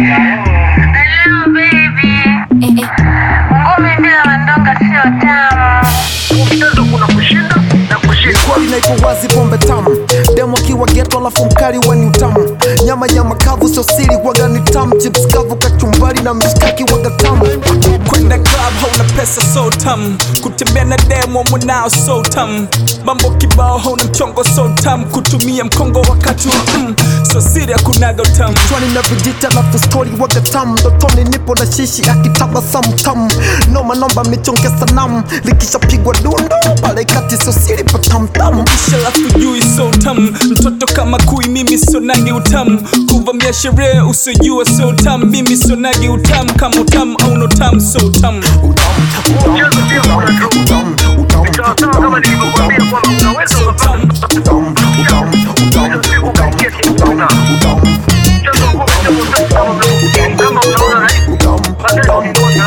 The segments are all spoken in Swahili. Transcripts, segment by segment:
Hello baby. Ngome bila mandonga sio tamu. Mchezo kuna kushinda na kushindwa. Kweli na ipo wazi pombe tamu. Demo kiwa ghetto alafu mkali wani utamu. Nyama ya makavu sio siri waga ni tamu. Chips kavu kachumbari na mishkaki waga tamu. Kwenda club hauna pesa so tamu. Kutembea na demo mwanao so tamu. Mambo kibao hauna mchongo so tamu. Kutumia mkongo wakati so siri hakunaga utamu. Chwani na vijita alafu story waga tamu. Dotoni nipo na shishi akitabasamu tamu. Noma nomba mnichonge sanamu. Likisha pigwa dundo pale kati sio siri pa tamu tamu. Kisha lafu jui so tamu. Mtoto kama kui mimi sonagi utamu. Kuvamia sherehe usijua so tamu. Mimi sonagi utamu kama utamu au no tamu so tamu. Mchezo pia kuna utamu. Sawa kama nilivyokuambia kwamba unaweza ukapata utamu. Siku kakia kiuna. Mchezo kwa kama unaona rahisi. Baadaye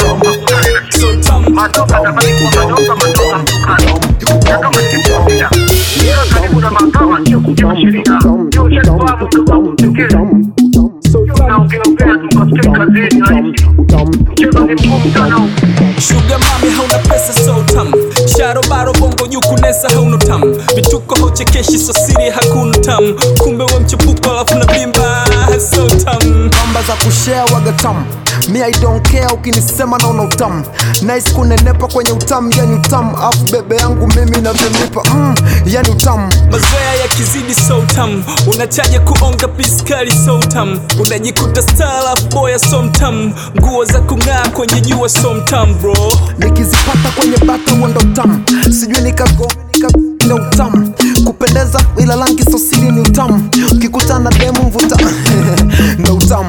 ndio matoka tabaki kwa matoka mtukano. Na kama nilivyokuambia karibu na mahakama sio kutia sheria. Sio sheria kwa mtukio. Na ukiongea tukasikia kazini rahisi. Mchezo ni mgumu sana. Sugar mami hauna pesa so tamu. Sharo baro bongo yuku nesa hauna tamu. Vituko hauchekeshi so siri hakuna tamu. Kumbe we mchepuko alafu na bimba so tamu. Namba za kushare waga tamu. Me I don't care ukinisema na una utamu. Nice kunenepa kwenye utamu yani utamu. Afu bebe yangu mimi na vimipa yani utamu. Mazoea ya kizidi so tamu. Unachaje kuonga piskali so tamu. Unajikuta star of boy so mtamu. Nguo za kung'aa kwenye jua so mtamu bro. Nikizipata kwenye bata wando utamu. Sijui nikago na utamu. Kupendeza ila rangi so siri ni utamu. Ukikutana demu mvuta na utamu.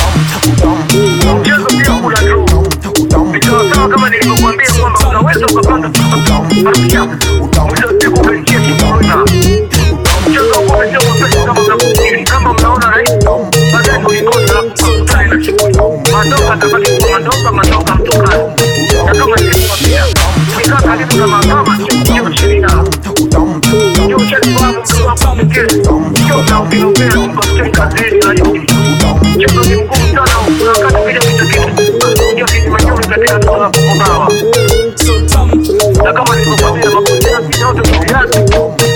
Mchezo pia kuna utamu. Sawa kama nilivyokuambia kwamba unaweza ukapata utamu. Mchezo umefikia kiuna. Mchezo umefikia mwepesi kama mnakufikiri. Kama mnaona rahisi. Baadaye ulikosa kukutana na shughuli. Matoka tabaki kwa matoka mtukano. Na kama nilivyokuambia ukikaa karibu na mahakama sio kutia sheria. Sio sheria kwa mtukio. Sio na ukiongea tukasikia kazini rahisi. Mchezo ni mgumu sana. Unakata vile vitu ndio kitu manyoni katika ndoa kugawa. So tamu. Na kama nilivyokuambia mambo yote kiasi